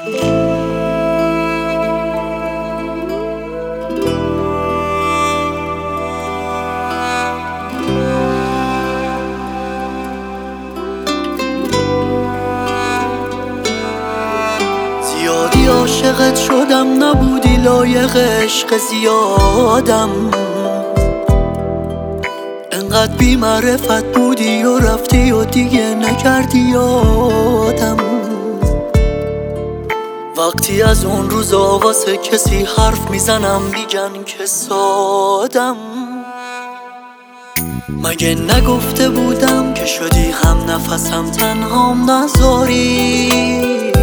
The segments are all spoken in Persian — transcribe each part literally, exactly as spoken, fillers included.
زیادی عاشقت شدم، نبودی لایق عشق زیادم. انقدر بی معرفت بودی و رفتی و دیگه نکردی یادم. وقتی از اون روزا واسه کسی حرف میزنم میگن که سادم. مگه نگفته بودم که شدی هم نفسم تنهام نذاری؟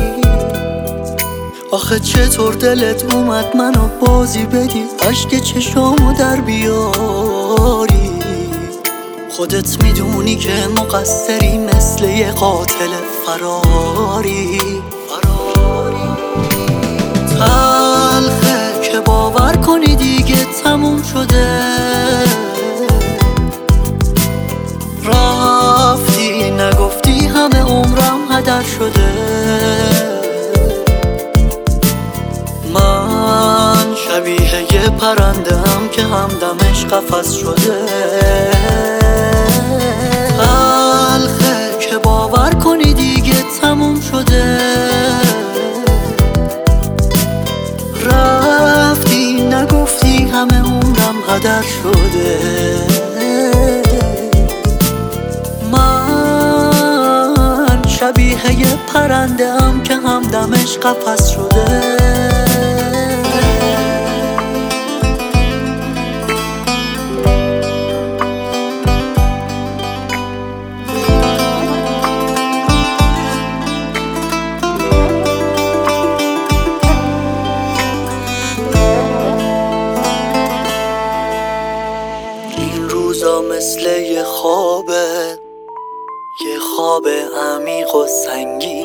آخه چطور دلت اومد منو بازی بدی، اشک چشامو در بیاری؟ خودت میدونی که مقصری، مثل یه قاتل فراری. تلخه که باور کنی دیگه تموم شده، رفتی نگفتی همه عمرم هدر شده. من شبیه یه پرنده ام که همدمش قفس شده. تلخه که باور کنی دیگه تموم شده، رفتی نگفتی همه عمرم هدر شده. من شبیه یه پرنده ام که همدمش قفس شده. مثل یه خوابه، یه خواب عمیق و سنگین.